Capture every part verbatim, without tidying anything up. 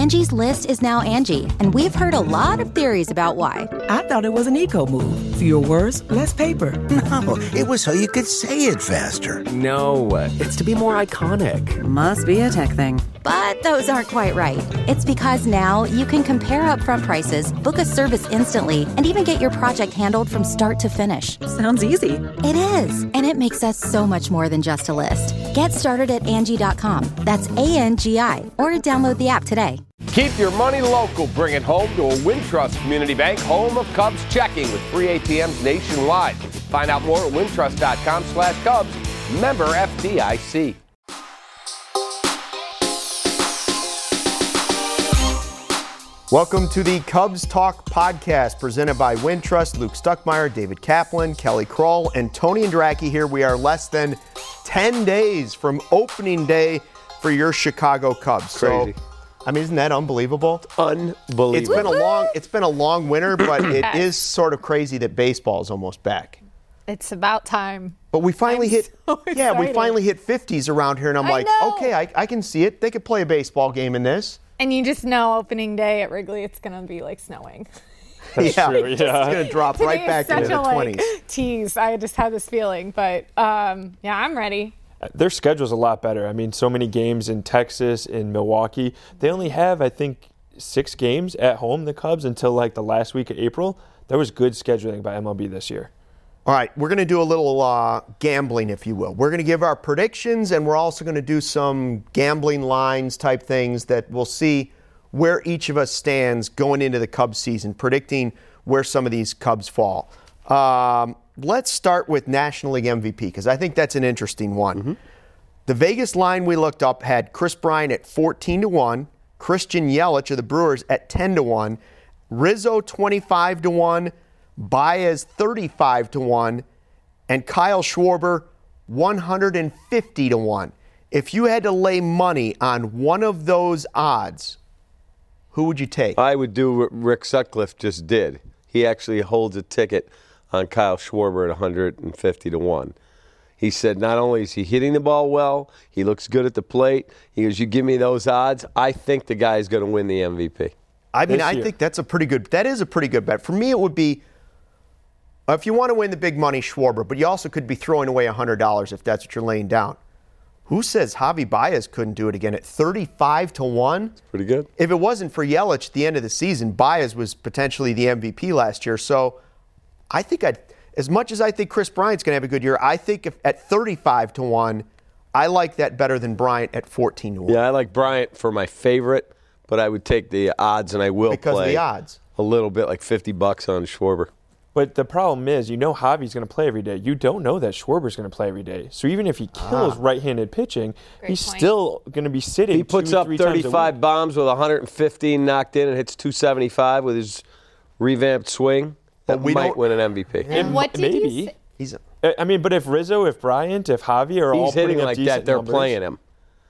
Angie's List is now Angie, and we've heard a lot of theories about why. I thought it was an eco move. Fewer words, less paper. No, it was so you could say it faster. No, it's to be more iconic. Must be a tech thing. But those aren't quite right. It's because now you can compare upfront prices, book a service instantly, and even get your project handled from start to finish. Sounds easy. It is, and it makes us so much more than just a list. Get started at Angie dot com. That's A N G I, or download the app today. Keep your money local. Bring it home to a Wintrust Community Bank, home of Cubs checking with free A T Ms nationwide. Find out more at wintrust dot com slash Cubs. Member F D I C. Welcome to the Cubs Talk podcast presented by Wintrust. Luke Stuckmeyer, David Kaplan, Kelly Kroll, and Tony Andracki here. We are less than ten days from opening day for your Chicago Cubs. Crazy. So, I mean, isn't that unbelievable? Unbelievable. It's been a long, it's been a long winter, but it is sort of crazy that baseball is almost back. It's about time. But we finally I'm hit, so yeah, we excited. finally hit fifties around here, and I'm I like, know. okay, I, I can see it. They could play a baseball game in this. And you just know opening day at Wrigley, it's going to be like snowing. That's yeah, true, yeah. It's going to drop Today right back is such into the a, twenties. Like, tease. I just had this feeling, but um, yeah, I'm ready. Their schedule's a lot better. I mean, so many games in Texas, in Milwaukee. They only have, I think, six games at home, the Cubs, until like the last week of April. There was good scheduling by M L B this year. All right, we're going to do a little uh, gambling, if you will. We're going to give our predictions, and we're also going to do some gambling lines type things that we'll see where each of us stands going into the Cubs season, predicting where some of these Cubs fall. Um, let's start with National League M V P, because I think that's an interesting one. Mm-hmm. The Vegas line we looked up had Chris Bryant at fourteen to one, Christian Yelich of the Brewers at ten to one, Rizzo twenty-five to one, Baez thirty-five to one, and Kyle Schwarber one hundred fifty to one. If you had to lay money on one of those odds, who would you take? I would do what Rick Sutcliffe just did. He actually holds a ticket on Kyle Schwarber at one hundred fifty to one. He said not only is he hitting the ball well, he looks good at the plate. He goes, you give me those odds, I think the guy is going to win the M V P. I mean, I think that's a pretty good, that is a pretty good bet. For me, it would be, if you want to win the big money, Schwarber, but you also could be throwing away one hundred dollars if that's what you're laying down. Who says Javi Baez couldn't do it again at thirty-five to one? That's pretty good. If it wasn't for Yelich at the end of the season, Baez was potentially the M V P last year. So I think I'd, as much as I think Chris Bryant's going to have a good year, I think if at thirty-five to one, I like that better than Bryant at fourteen to one. Yeah, I like Bryant for my favorite, but I would take the odds, and I will because play of the odds. A little bit, like fifty bucks on Schwarber. But the problem is, you know Javi's going to play every day. You don't know that Schwarber's going to play every day. So even if he kills ah. right-handed pitching, Great he's point. still going to be sitting. He puts two, up three thirty-five bombs with one hundred fifteen knocked in and hits two seventy-five with his revamped swing. That we might don't- win an M V P. And what did Maybe. you say? He's a, I mean, but if Rizzo, if Bryant, if Javi are all He's hitting putting up like decent that, they're numbers, playing him.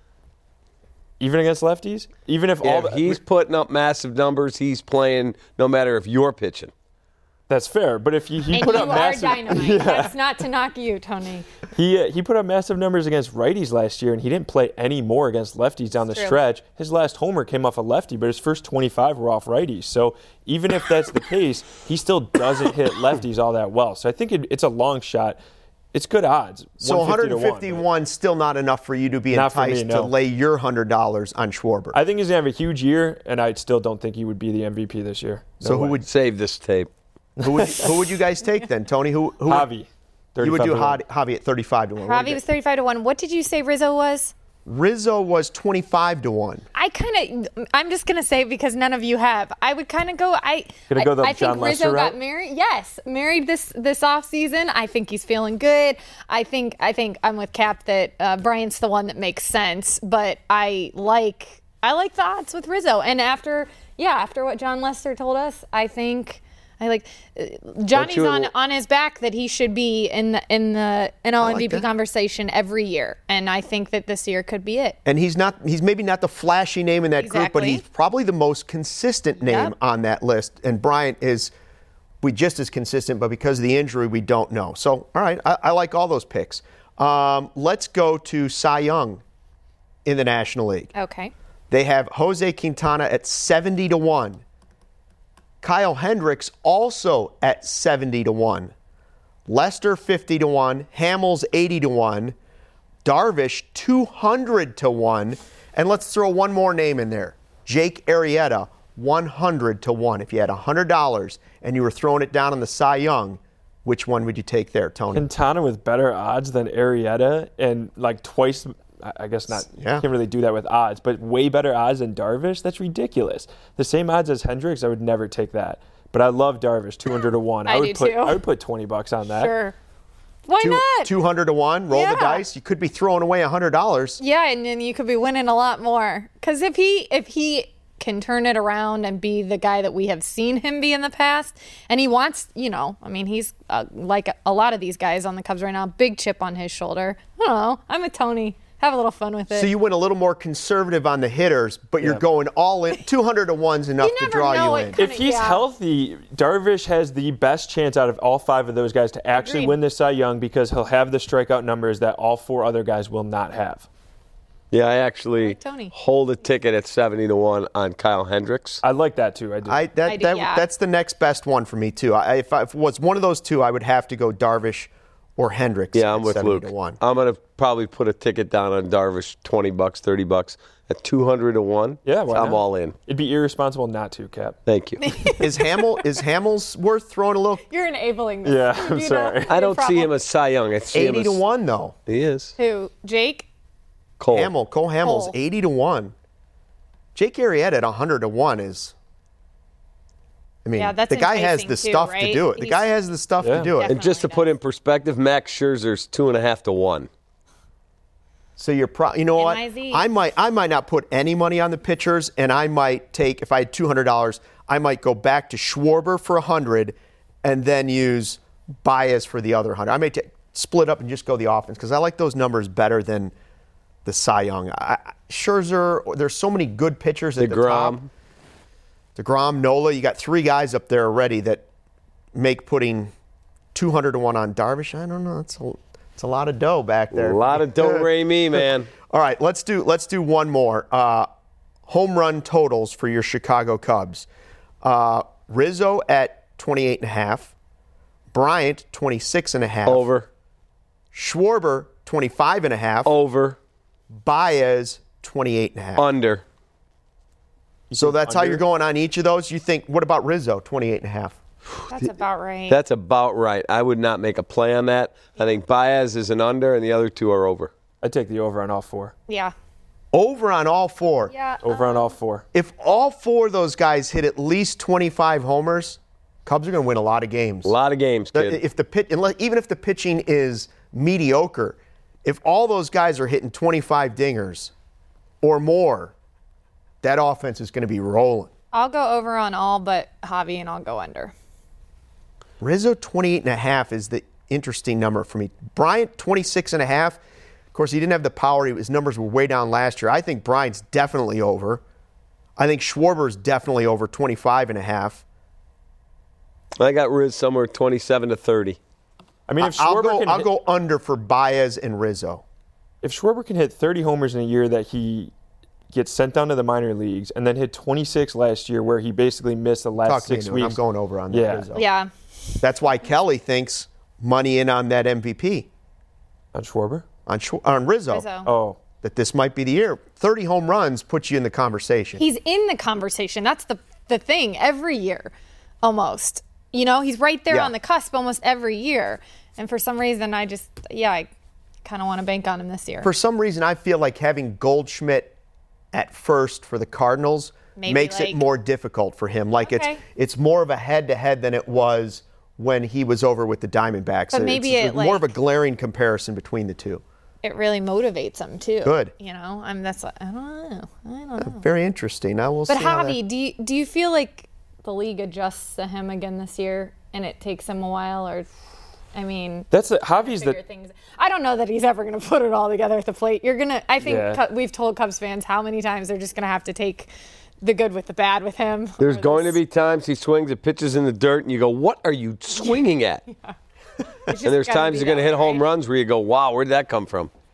even against lefties, even if Yeah, all if he's putting up massive numbers, he's playing no matter if you're pitching. That's fair, but if he, he And put you up are massive, dynamite. yeah, That's not to knock you, Tony. he uh, he put up massive numbers against righties last year, and he didn't play any more against lefties down the True. stretch. His last homer came off a lefty, but his first twenty-five were off righties. So even if that's the case, he still doesn't hit lefties all that well. So I think it, it's a long shot. It's good odds. so one hundred fifty to one, one, still not enough for you to be Not for me, enticed no. to lay your one hundred dollars on Schwarber. I think he's going to have a huge year, and I still don't think he would be the M V P this year. No so who way. would Save this tape. who would who would you guys take then, Tony? Who, who Javi. would, you would do thirty-five to one. Javi, Javi at thirty-five to one. What do Javi you was think? thirty-five to one. What did you say Rizzo was? Rizzo was twenty-five to one. I kind of, I'm just going to say because none of you have. I would kind of go, I Gonna go the I, I John think Rizzo Lester got route? married. Yes, married this this off season. I think he's feeling good. I think I think I'm with Cap that uh, Bryant's the one that makes sense, but I like I like the odds with Rizzo. And after, yeah, after what John Lester told us, I think I like uh, Johnny's you- on on his back that he should be in the in the N L I M V P like that. conversation every year, and I think that this year could be it. And he's not he's maybe not the flashy name in that group, but Exactly. he's probably the most consistent name Yep. on that list. And Bryant is we just as consistent, but because of the injury, we don't know. So, all right, I, I like all those picks. Um, let's go to Cy Young in the National League. Okay. They have Jose Quintana at seventy to one. Kyle Hendricks also at seventy to one. Lester fifty to one. Hamels eighty to one. Darvish two hundred to one. And let's throw one more name in there. Jake Arrieta one hundred to one. If you had one hundred dollars and you were throwing it down on the Cy Young, which one would you take there, Tony? Quintana with better odds than Arrieta and like twice, I guess not, Yeah. can't really do that with odds, but way better odds than Darvish? That's ridiculous. The same odds as Hendricks, I would never take that. But I love Darvish, two hundred to one. I would do put, too. I would put twenty bucks on that. Sure. Why Two, not? two hundred to one, roll Yeah. the dice. You could be throwing away one hundred dollars. Yeah, and then you could be winning a lot more. Because if he if he can turn it around and be the guy that we have seen him be in the past, and he wants, you know, I mean, he's uh, like a lot of these guys on the Cubs right now, big chip on his shoulder. I don't know. I'm with Tony. Have a little fun with it. So you went a little more conservative on the hitters, but you're going all in. two hundred to one's enough You to never draw know you what in. kind If he's Yeah. healthy, Darvish has the best chance out of all five of those guys to actually Agreed. win this Cy Young because he'll have the strikeout numbers that all four other guys will not have. Yeah, I actually Like Tony. hold a ticket at seventy to one on Kyle Hendricks. I like that too. I do. I, that, I do, that, yeah. That's the next best one for me, too. I, if, I, if it was one of those two, I would have to go Darvish or Hendricks. Yeah, I'm at with seventy Luke. to one. I'm going to probably put a ticket down on Darvish, twenty bucks, thirty bucks at two hundred to one. yeah, why I'm not? all in. It'd be irresponsible not to, Cap. Thank you. Is Hamel is Hamels worth throwing a little You're enabling this. Yeah, I'm You know? sorry. I don't Your see him problem. as Cy Young. I see him eighty as, to one, though? He is. Who? Jake? Cole. Hamel, Cole Hamels, Cole. eighty to one. Jake Arrieta at one hundred to one is. I mean, Yeah, that's the guy has enticing the too, stuff to right? do it. The He's- guy has the stuff Yeah. to do it. And just to Definitely put in does. perspective, Max Scherzer's two and a half to one. So you're pro- you know what? M I Z. I might I might not put any money on the pitchers, and I might take if I had two hundred dollars, I might go back to Schwarber for a hundred, and then use Baez for the other hundred. I may t- split up and just go the offense because I like those numbers better than the Cy Young. I, I- Scherzer, there's so many good pitchers at the top. DeGrom. DeGrom, Nola, you got three guys up there already that make putting two hundred to one on Darvish. I don't know. It's a, it's a lot of dough back there. A lot of do re mi, man. All right, let's do let's do one more. Uh, home run totals for your Chicago Cubs. Uh, Rizzo at twenty-eight and a half. Bryant twenty-six and a half. Over. Schwarber twenty-five and a half. Over. Baez twenty-eight and a half. Under. So that's how under? you're going on each of those. You think? What about Rizzo? twenty-eight and a half. That's about right. That's about right. I would not make a play on that. I think Baez is an under, and the other two are over. I'd take the over on all four. yeah. Over on all four. Yeah. Over on all four. If all four of those guys hit at least twenty-five homers, Cubs are going to win a lot of games. A lot of games, The- kid. If the pit, unless, even if the pitching is mediocre, if all those guys are hitting twenty-five dingers or more, that offense is going to be rolling. I'll go over on all but Javi, and I'll go under. Rizzo twenty-eight and a half is the interesting number for me. Bryant twenty-six and a half. Of course, he didn't have the power. His numbers were way down last year. I think Bryant's definitely over. I think Schwarber's definitely over twenty-five and a half. I got Riz somewhere twenty-seven to thirty. I mean, if I'll Schwarber go. can I'll hit, go under for Baez and Rizzo. if Schwarber can hit thirty homers in a year that he gets sent down to the minor leagues, and then hit twenty-six last year where he basically missed the last Talk to me six into it. weeks. I'm going over on that. Yeah. Rizzo. Yeah. That's why Kelly thinks money in on that M V P On Schwarber? on Schw- on Rizzo, Rizzo. Oh. that this might be the year. thirty home runs puts you in the conversation. He's in the conversation. That's the the thing every year, almost. You know, he's right there Yeah. on the cusp almost every year. And for some reason, I just, yeah, I kind of want to bank on him this year. For some reason, I feel like having Goldschmidt at first for the Cardinals Maybe makes it like- more difficult for him. Like Okay. it's it's more of a head-to-head than it was when he was over with the Diamondbacks. But maybe it's it, more of a like- glaring comparison between the two. It really motivates him too. Good. You know, I'm that's I don't know. I don't know. Very interesting. I will. But see how that- Javi, do you, do you feel like the league adjusts to him again this year, and it takes him a while, or? I mean, That's the, Javi's figure the things. I don't know that he's ever going to put it all together at the plate. You're gonna. I think Yeah. Cu- we've told Cubs fans how many times they're just going to have to take the good with the bad with him. There's Or going to this- be times he swings and pitches in the dirt, and you go, "What are you swinging at?" it's just And there's gotta times be you're going to that hit way, home right? runs where you go, "Wow, where did that come from?"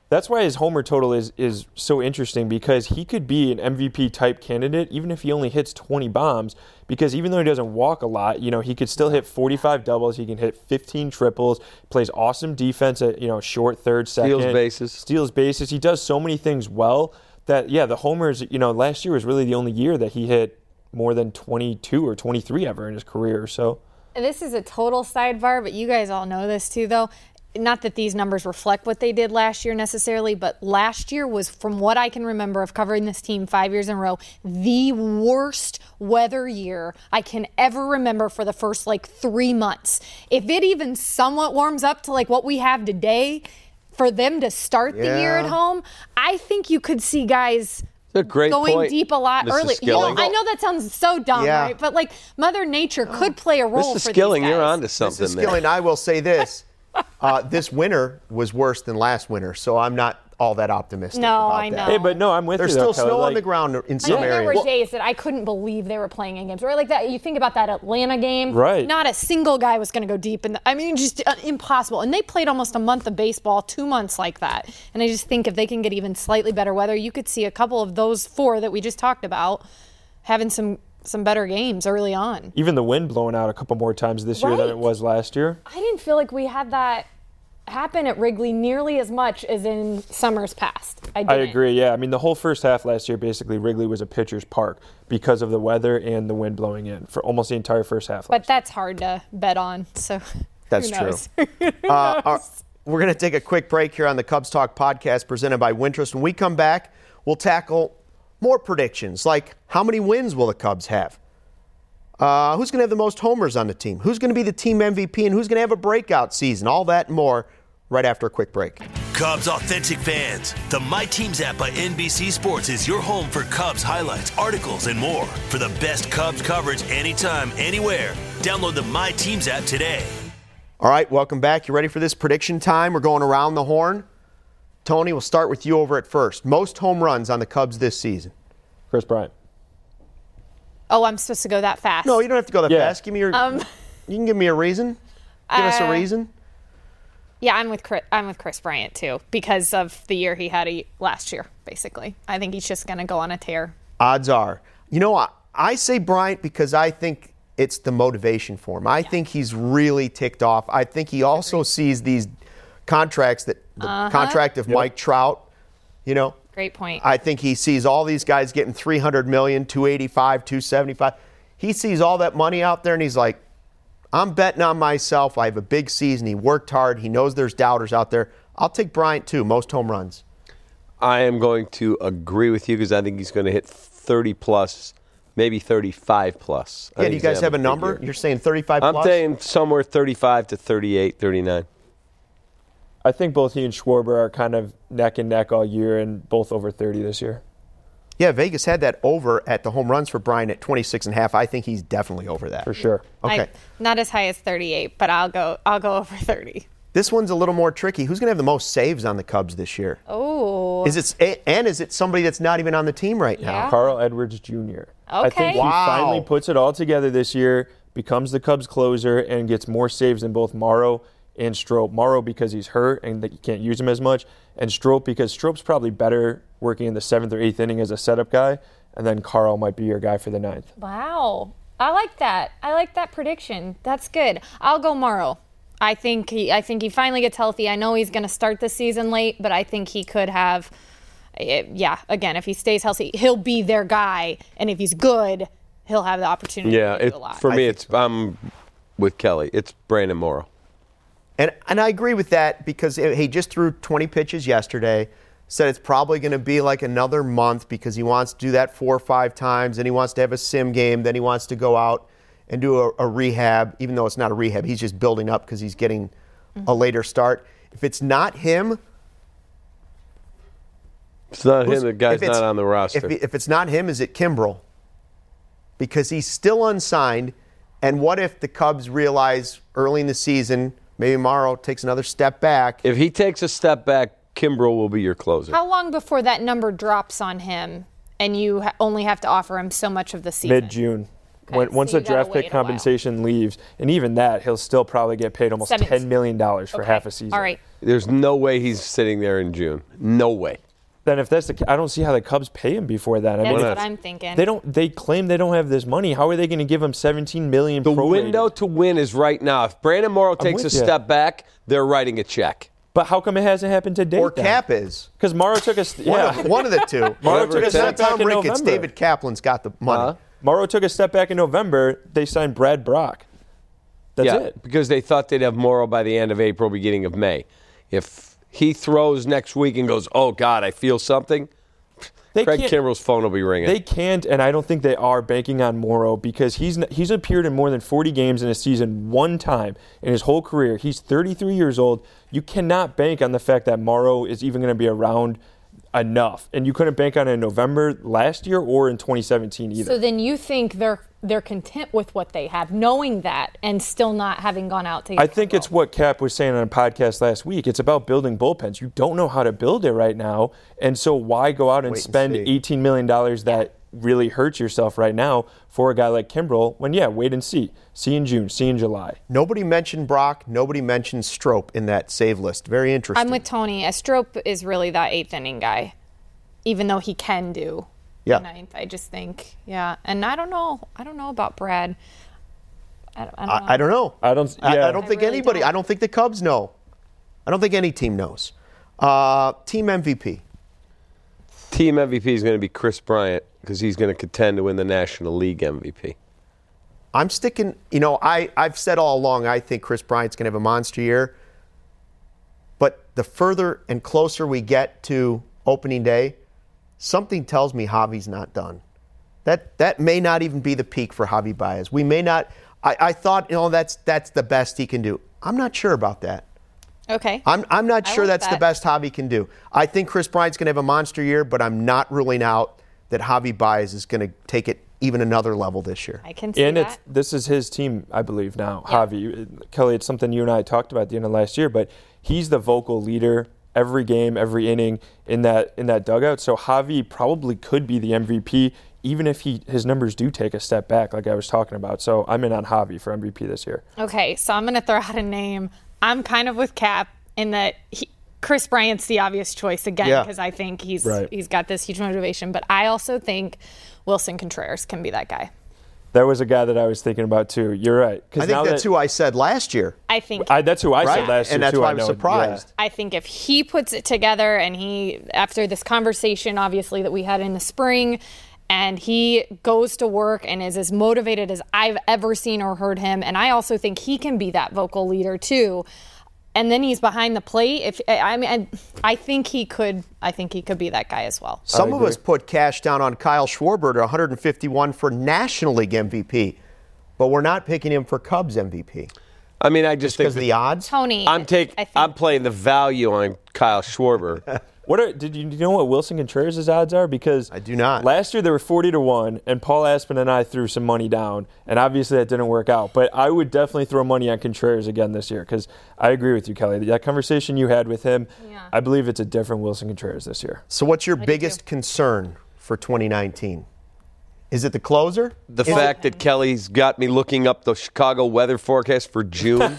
That's why his homer total is is so interesting, because he could be an M V P type candidate even if he only hits twenty bombs, because even though he doesn't walk a lot, you know, he could still hit forty-five doubles, he can hit fifteen triples, plays awesome defense at, you know, short, third, second. Steals bases. Steals bases. He does so many things well that, yeah, the homers, you know, last year was really the only year that he hit more than twenty-two or twenty-three ever in his career. So this is a total sidebar, but you guys all know this too, though. Not that these numbers reflect what they did last year necessarily, but last year was, from what I can remember of covering this team five years in a row, the worst weather year I can ever remember for the first like three months. If it even somewhat warms up to like what we have today, for them to start Yeah. the year at home, I think you could see guys a great going point, deep a lot Missus earlier. You know, Skilling. I know that sounds so dumb, Yeah. right? But like Mother Nature could play a role Missus for Skilling, these guys. you're onto something Missus there. Skilling, I will say this. Uh, this winter was worse than last winter, so I'm not all that optimistic No, about I that. know. hey, but no, I'm with There's you. though, still Kelly. snow on Like, the ground in I some mean, there areas. were days that I couldn't believe they were playing in games, right? Like that. You think about that Atlanta game, Right. Not a single guy was going to go deep, and I mean, just uh, impossible. And they played almost a month of baseball, two months like that. And I just think if they can get even slightly better weather, you could see a couple of those four that we just talked about having some some better games early on. even the wind blowing out a couple more times this year than Right. it was last year. I didn't feel like we had that happen at Wrigley nearly as much as in summers past. I, I didn't. agree, yeah. I mean, the whole first half last year, basically, Wrigley was a pitcher's park because of the weather and the wind blowing in for almost the entire first half. But that's hard to bet on. So That's who true. knows? Uh, our- we're going to take a quick break here on the Cubs Talk podcast presented by Wintrust. When we come back, we'll tackle more predictions, like how many wins will the Cubs have? Uh, who's going to have the most homers on the team? Who's going to be the team M V P? And who's going to have a breakout season? All that and more right after a quick break. Cubs Authentic Fans. The My Teams app by N B C Sports is your home for Cubs highlights, articles, and more. For the best Cubs coverage anytime, anywhere. Download the My Teams app today. All right, welcome back. You ready for this prediction time? We're going around the horn. Tony, we'll start with you over at first. Most home runs on the Cubs this season? Chris Bryant. Oh, I'm supposed to go that fast. No, you don't have to go that Yeah. fast. Give me your. Um, you can give me a reason. Give us a uh, reason. Yeah, I'm with Chris, I'm with Chris Bryant too because of the year he had a, last year. Basically, I think he's just going to go on a tear. Odds are, you know, I, I say Bryant because I think it's the motivation for him. I think he's really ticked off. I think he also sees these contracts that the Uh-huh. contract of Mike Trout. You know, Great point. I think he sees all these guys getting three hundred million, two eighty-five, two seventy-five. He sees all that money out there and he's like, I'm betting on myself. I have a big season. He worked hard. He knows there's doubters out there. I'll take Bryant too, most home runs. I am going to agree with you because I think he's going to hit thirty plus, maybe thirty-five plus. I Yeah, think do you he's gonna guys have a big number? year. You're saying thirty-five I'm plus? saying somewhere thirty-five to thirty-eight, thirty-nine. I think both he and Schwarber are kind of neck and neck all year and both over thirty this year. Yeah, Vegas had that over at the home runs for Bryant at twenty-six and a half. I think he's definitely over that. For sure. Okay. I, not as high as thirty-eight, but I'll go. I'll go over thirty. This one's a little more tricky. Who's going to have the most saves on the Cubs this year? Oh. Is it and is it somebody that's not even on the team right now? Yeah. Carl Edwards Junior I think he Wow. finally puts it all together this year, becomes the Cubs closer, and gets more saves than both Morrow and Strope. Morrow because he's hurt and that you can't use him as much, and Strope because Strope's probably better working in the seventh or eighth inning as a setup guy, and then Carl might be your guy for the ninth. Wow. I like that. I like that prediction. That's good. I'll go Morrow. I think he I think he finally gets healthy. I know he's going to start the season late, but I think he could have it, yeah, again, if he stays healthy, he'll be their guy, and if he's good, he'll have the opportunity Yeah, to do it, a lot. for me, I it's I'm with Kelly. It's Brandon Morrow. And and I agree with that because he just threw twenty pitches yesterday. Said it's probably going to be like another month because he wants to do that four or five times, and he wants to have a sim game. Then he wants to go out and do a, a rehab, even though it's not a rehab. He's just building up because he's getting a later start. If it's not him, It's not who's- him. The guy's if it's- not on the roster. If, if it's not him, is it Kimbrel? Because he's still unsigned. And what if the Cubs realize early in the season, maybe Morrow takes another step back? If he takes a step back, Kimbrel will be your closer. How long before that number drops on him and you ha- only have to offer him so much of the season? Mid-June. when, so once you the gotta draft wait pick a while. compensation leaves, and even that, he'll still probably get paid almost Seven- ten million dollars for Okay. half a season. All right. There's no way he's sitting there in June. No way. Then if that's the, ca- I don't see how the Cubs pay him before that. I That's mean, what if- I'm thinking. They don't. They claim they don't have this money. How are they going to give him seventeen million? The prorated? window to win is right now. If Brandon Morrow takes a with ya. step back, they're writing a check. But how come it hasn't happened to date? Or Cap is. Because Morrow took a st- One, yeah. of, one of the two. Morrow Whatever took a it It's not step back Tom in Ricketts. November. David Kaplan's got the money. Uh-huh. Morrow took a step back in November. They signed Brad Brock. That's yeah, it. because they thought they'd have Morrow by the end of April, beginning of May. If he throws next week and goes, oh, God, I feel something, They Craig can't- Kimbrell's phone will be ringing. They can't, and I don't think they are banking on Morrow because he's n- he's appeared in more than forty games in a season one time in his whole career. He's thirty-three years old. You cannot bank on the fact that Morrow is even going to be around enough, and you couldn't bank on it in November last year or in twenty seventeen either. So then you think they're they're content with what they have, knowing that, and still not having gone out to get I think it's what Cap was saying on a podcast last week. It's about building bullpens. You don't know how to build it right now, and so why go out and Wait and spend see. eighteen million dollars that really hurts yourself right now for a guy like Kimbrell when, yeah, wait and see. See in June, see in July. Nobody mentioned Brock. Nobody mentioned Strope in that save list. Very interesting. I'm with Tony. Estrope is really that eighth inning guy, even though he can do Yeah. the ninth. I just think, yeah. And I don't know. I don't know about Brad. I don't, I don't know. I, I don't know. I don't- I, yeah. I don't I think really anybody. don't. I don't think the Cubs know. I don't think any team knows. Uh, team M V P. Team M V P is going to be Chris Bryant because he's going to contend to win the National League M V P. I'm sticking. You know, I I've said all along I think Chris Bryant's going to have a monster year. But the further and closer we get to opening day, something tells me Javi's not done. That that may not even be the peak for Javi Baez. We may not. I, I thought, you know, that's that's the best he can do. I'm not sure about that. Okay. I'm I'm not I sure like that's the that. best Javi can do. I think Chris Bryant's going to have a monster year, but I'm not ruling out that Javi Baez is going to take it even another level this year. I can see And that. it's this is his team, I believe now. Yeah. Javi, Kelly, it's something you and I talked about at the end of last year, but he's the vocal leader every game, every inning in that in that dugout. So Javi probably could be the M V P, even if he his numbers do take a step back, like I was talking about. So I'm in on Javi for M V P this year. Okay, so I'm going to throw out a name. I'm kind of with Cap in that he, Chris Bryant's the obvious choice again Yeah. because I think he's Right. he's got this huge motivation. But I also think Wilson Contreras can be that guy. That was a guy that I was thinking about too. You're right. I think that's who I said last year. I think I, that's who I Right? said last year And that's too. why I I was know. surprised. I think if he puts it together and he, after this conversation, obviously, that we had in the spring, and he goes to work and is as motivated as I've ever seen or heard him, and I also think he can be that vocal leader too. And then he's behind the plate. If I mean, I, I think he could. I think he could be that guy as well. Some of us put cash down on Kyle Schwarber at one hundred fifty-one for National League M V P, but we're not picking him for Cubs M V P. I mean, I just think Because of the odds? Tony, I'm taking. I think- I'm playing the value on Kyle Schwarber. What are, did you, do you know what Wilson Contreras' odds are? Because I do not. Last year they were forty to one, and Paul Aspen and I threw some money down, and obviously that didn't work out. But I would definitely throw money on Contreras again this year because I agree with you, Kelly. That conversation you had with him, Yeah. I believe it's a different Wilson Contreras this year. So what's your do biggest concern for twenty nineteen? Is it the closer? The Is fact that Kelly's got me looking up the Chicago weather forecast for June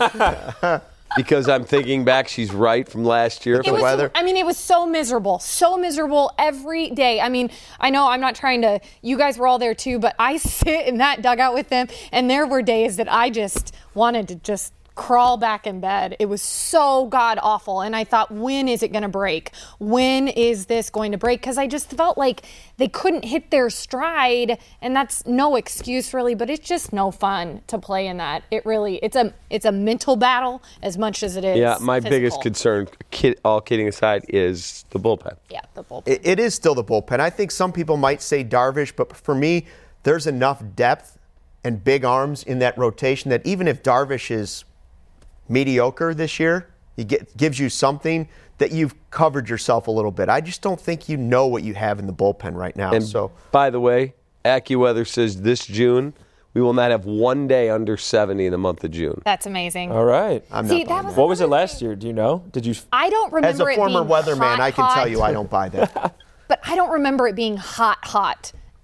because I'm thinking back, she's right from last year. It was, weather? I mean, it was so miserable, so miserable every day. I mean, I know I'm not trying to, you guys were all there too, but I sit in that dugout with them, and there were days that I just wanted to just crawl back in bed. It was so god awful. And I thought, when is it going to break? When is this going to break? Because I just felt like they couldn't hit their stride, and that's no excuse really, but it's just no fun to play in that. It really, it's a it's a mental battle as much as it is Yeah, my physical. biggest concern, kid, all kidding aside, is the bullpen. Yeah, the bullpen. It, it is still the bullpen. I think some people might say Darvish, but for me, there's enough depth and big arms in that rotation that even if Darvish is mediocre this year, he get, gives you something that you've covered yourself a little bit. I just don't think you know what you have in the bullpen right now. And so, by the way, AccuWeather says this June we will not have one day under seventy in the month of June. That's amazing. All right. I'm See, not that buying was that. What was it another last thing. year? Do you know? Did you? I don't remember As a it former being weatherman, hot, I can tell hot, you I don't buy that. But I don't remember it being hot, hot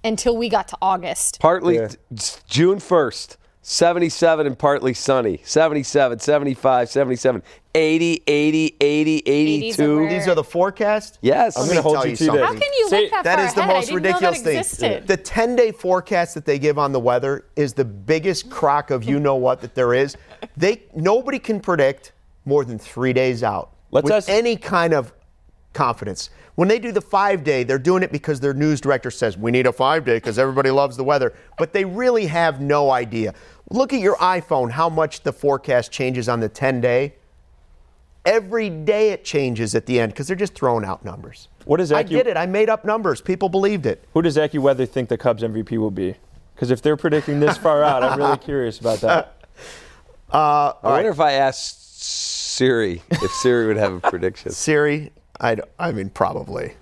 until we got to August. Partly Yeah. June first, seventy-seven and partly sunny. seventy-seven, seventy-five, seventy-seven, eighty, eighty, eighty, eighty-two. where? These are the forecasts? Yes. I'm Let going me to hold tell you you to something. that. How can you Say- look that That far is the ahead? most I didn't know that ridiculous thing. existed. The ten-day forecast that they give on the weather is the biggest crock of you know what that there is. They nobody can predict more than three days out Let's with ask- any kind of confidence. When they do the five-day, they're doing it because their news director says we need a five-day because everybody loves the weather. But they really have no idea. Look at your iPhone, how much the forecast changes on the ten-day. Every day it changes at the end because they're just throwing out numbers. What is I Acu- did it. I made up numbers. People believed it. Who does AccuWeather think the Cubs M V P will be? Because if they're predicting this far out, I'm really curious about that. I wonder if I asked Siri if Siri would have a prediction. Siri, I, I mean, probably.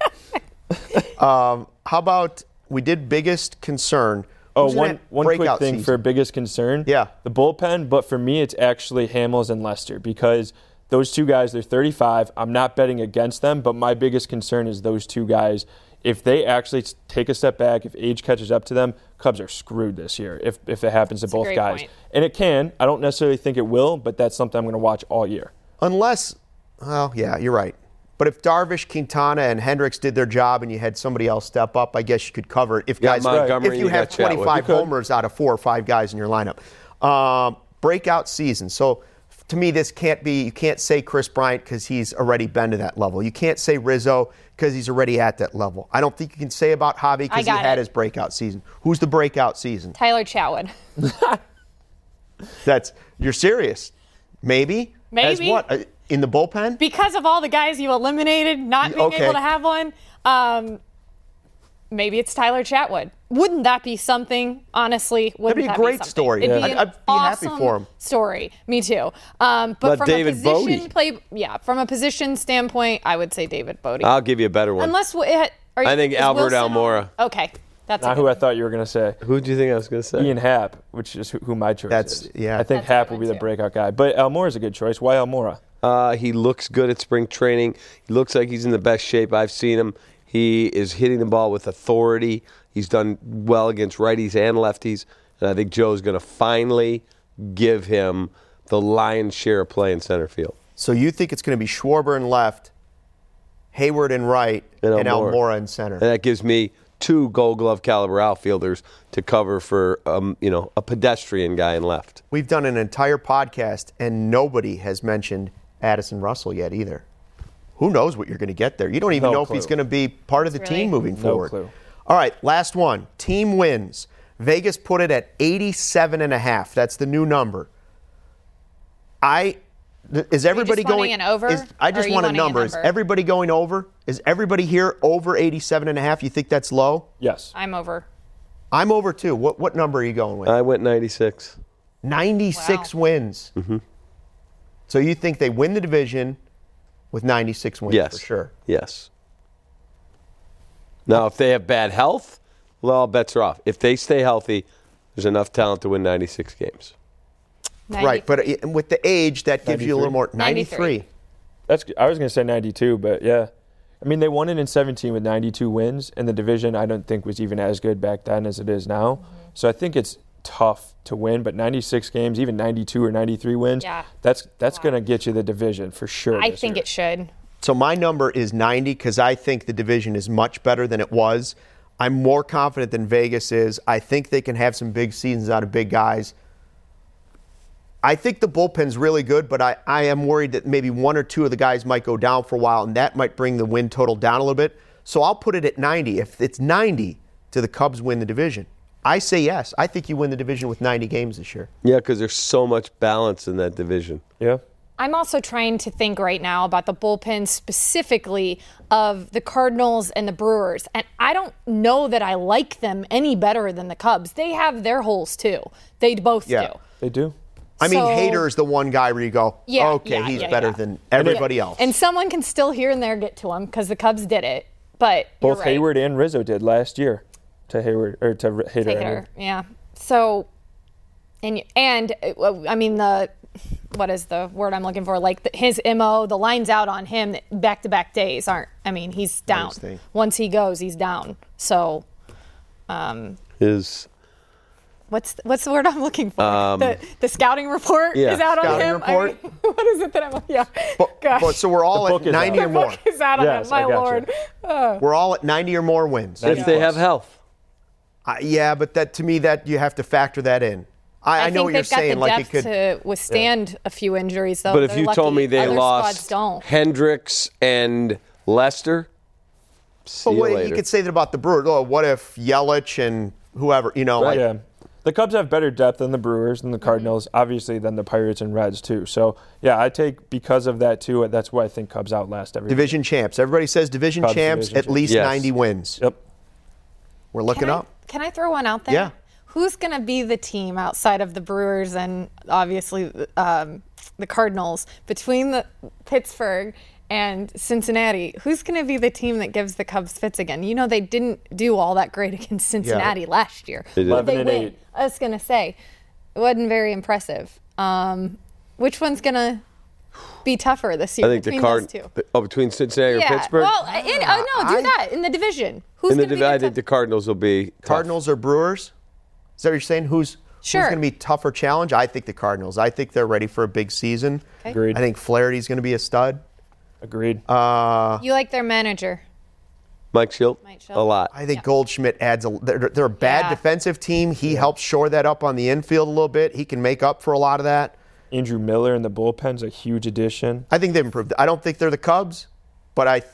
um, how about we did biggest concern? Oh, Who's in one, that one quick breakout thing season? for biggest concern. Yeah. The bullpen, but for me, it's actually Hamels and Lester because those two guys, they're thirty-five. I'm not betting against them, but my biggest concern is those two guys. If they actually take a step back, if age catches up to them, Cubs are screwed this year if, if it happens to That's a both great guys. point. And it can. I don't necessarily think it will, but that's something I'm going to watch all year. Unless, well, yeah, you're right. But if Darvish, Quintana, and Hendricks did their job and you had somebody else step up, I guess you could cover it. If You got guys, Montgomery, if you you have got Chatwood. twenty-five You could. homers out of four or five guys in your lineup, um, breakout season. So to me, this can't be. You can't say Chris Bryant because he's already been to that level. You can't say Rizzo because he's already at that level. I don't think you can say about Javi because he got had it. his breakout season. Who's the breakout season? Tyler Chatwood. That's you're serious? Maybe. As Maybe. what? Uh, In the bullpen? Because of all the guys you eliminated, not being Okay. able to have one, um, maybe it's Tyler Chatwood. Wouldn't that be something? Honestly, wouldn't be a that great something? story. It'd Yeah. be an I'd- I'd be happy awesome for him. Story. Me too. Um, but But from David a position Bodie. play, yeah, from a position standpoint, I would say David Bodie. I'll give you a better one. Unless w- it, are, I think is Albert Wilson on? Almora. Okay, that's a Not good who I one. thought you were going to say. Who do you think I was going to say? Ian Happ, which is who, who my choice That's- is. yeah. I think That's a Happ good will be one, the too. breakout guy. But Almora's a good choice. Why Almora? Uh, he looks good at spring training. He looks like he's in the best shape I've seen him. He is hitting the ball with authority. He's done well against righties and lefties. And I think Joe's going to finally give him the lion's share of play in center field. So you think it's going to be Schwarber in left, Hayward in right, And and Almora. Almora in center? And that gives me two Gold Glove caliber outfielders to cover for um, you know a pedestrian guy in left. We've done an entire podcast, and nobody has mentioned Addison Russell yet either. Who knows what you're going to get there? You don't even No know clue. if he's going to be part of the Really? team moving No forward. clue. All right, last one. Team wins. Vegas put it at eighty-seven and a half. That's the new number. I th- is everybody wanting going an over, is- I or just are you want a wanting a number. Is number? everybody going over? Is everybody here over eighty-seven and a half? You think that's low? Yes. I'm over. I'm over too. What what number are you going with? I went ninety-six. ninety-six Wow. wins. Mm-hmm. So you think they win the division with ninety-six wins Yes. for sure? Yes. Now, if they have bad health, well, all bets are off. If they stay healthy, there's enough talent to win ninety-six games. ninety Right, but uh, with the age, that gives you a little more. ninety-three. ninety-three. That's. I was going to say ninety-two, but yeah. I mean, they won it in seventeen with ninety-two wins, and the division I don't think was even as good back then as it is now. Mm-hmm. So I think it's tough to win, but ninety-six games, even ninety-two or ninety-three wins, Yeah. that's that's Wow. going to get you the division for sure. I this think year. it should. So my number is ninety because I think the division is much better than it was. I'm more confident than Vegas is. I think they can have some big seasons out of big guys. I think the bullpen's really good, but I, I am worried that maybe one or two of the guys might go down for a while, and that might bring the win total down a little bit. So I'll put it at ninety. If it's ninety, do the Cubs win the division? I say yes. I think you win the division with ninety games this year. Yeah, because there's so much balance in that division. Yeah. I'm also trying to think right now about the bullpen specifically of the Cardinals and the Brewers. And I don't know that I like them any better than the Cubs. They have their holes too. They both Yeah. do. They do. I mean, So- Hader is the one guy where you go, Yeah, okay, yeah, he's yeah, better yeah. than everybody else. And someone can still here and there get to him because the Cubs did it. But you're Both right. Hayward and Rizzo did last year to Hayward or to Hader. Take I mean. her. Yeah. So, and and uh, I mean the what is the word I'm looking for? Like the, his M O, the lines out on him back to back days aren't. I mean he's down. Nice thing. Once he goes, he's down. So um, His what's what's the word I'm looking for? Um, the the scouting report yeah. is out on Scouting him. report? I mean, what is it that I'm? Yeah. But, Gosh. but so we're all The at book is ninety out. or The more. book is out on Yes, him. My I gotcha. lord. Oh. We're all at ninety or more wins. if they have health. Uh, yeah, but that to me, that you have to factor that in. I, I, I know think what you're they've got saying. the Like it depth could. to withstand a few injuries, though. But if They're you lucky. told me they Other squads lost don't. Hendricks and Lester, see But you wait, later. you could say that about the Brewers. Oh, what if Yelich and whoever, you know, like Yeah. The Cubs have better depth than the Brewers and the Cardinals, obviously, than the Pirates and Reds, too. So, yeah, I take, because of that, too, that's why I think Cubs outlast everybody. division champs. Everybody says division Cubs champs, division at champs. least Yes. ninety wins. Yep. We're looking Can I, up. can I throw one out there? Yeah. Who's going to be the team outside of the Brewers and obviously um, the Cardinals between the Pittsburgh and Cincinnati? Who's going to be the team that gives the Cubs fits again? You know, they didn't do all that great against Cincinnati last year. They did. But eleven they and win. eight. I was going to say, it wasn't very impressive. Um, which one's going to be tougher this year I think the between Card. those two? Oh, between Cincinnati Yeah. and Pittsburgh. Well, in, oh, no, do I- that in the division. Who's in the going to be div- I the think tough- the Cardinals will be tough. Cardinals or Brewers? Is that what you're saying? Who's Sure. who's going to be tougher challenge? I think the Cardinals. I think they're ready for a big season. Okay. Agreed. I think Flaherty's going to be a stud. Agreed. Uh, You like their manager. Mike Schilt, Mike Schilt. a lot. I think Goldschmidt adds a. They're, they're a bad Yeah. defensive team. He helps shore that up on the infield a little bit. He can make up for a lot of that. Andrew Miller in the bullpen's a huge addition. I think they've improved. I don't think they're the Cubs, but I,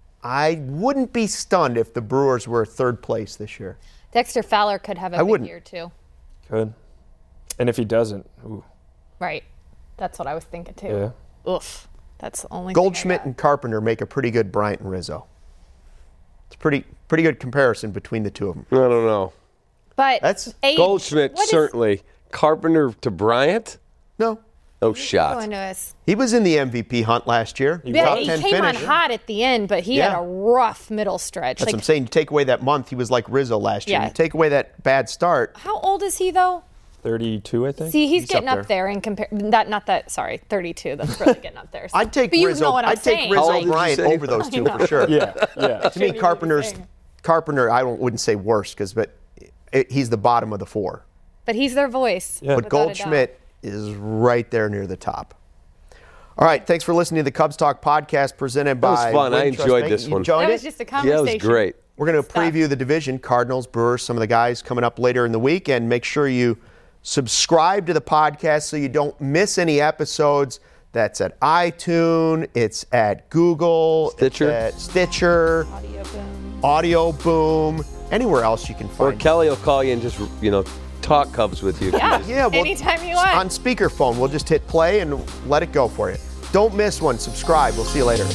I wouldn't be stunned if the Brewers were third place this year. Dexter Fowler could have a I big wouldn't. year too. Good. And if he doesn't, ooh, Right. That's what I was thinking too. yeah. Oof. That's the only thing I Goldschmidt got. and Carpenter make a pretty good Bryant and Rizzo. It's pretty pretty good comparison between the two of them. I don't know. But That's- age, Goldschmidt, what is certainly. Carpenter to Bryant? No, No shot. going to us? he was in the M V P hunt last year. Yeah, Top he ten came finish. on hot at the end, but he Yeah. had a rough middle stretch. That's Like, what I'm saying. You take away that month, he was like Rizzo last year. Yeah. You take away that bad start. how old is he though? thirty-two, I think. See, he's, He's getting up up there in compare. That not that. Sorry, thirty-two. That's really getting up there. I'd take but you Rizzo. know what I'm I'd take saying. Rizzo How old did you Bryant say? over those two I know. for sure. yeah, yeah. To me, Carpenter's Carpenter. I don't, wouldn't say worse because, but it, he's the bottom of the four. But he's their voice. Yeah. But without a doubt. Goldschmidt is right there near the top. All right, thanks for listening to the Cubs Talk podcast presented by. was fun. I Wintrust enjoyed Bank. this You one. enjoyed That it? was just a Yeah, conversation. it was great. We're going to Stuff. preview the division, Cardinals, Brewers, some of the guys coming up later in the week, and make sure you subscribe to the podcast so you don't miss any episodes. That's at iTunes, it's at Google, Stitcher. it's at Stitcher, Audio boom. Audio Boom, anywhere else you can Or find. it. Kelly will call you and just, you know, talk Cubs with you. Yeah. Yeah, well, Anytime you want. on speakerphone, we'll just hit play and let it go for you. Don't miss one. Subscribe. We'll see you later.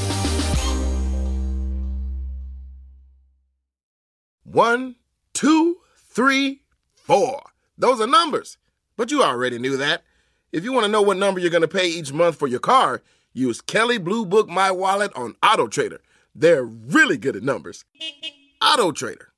One, two, three, four. Those are numbers. But you already knew that. If you want to know what number you're going to pay each month for your car, use Kelly Blue Book My Wallet on AutoTrader. They're really good at numbers. AutoTrader.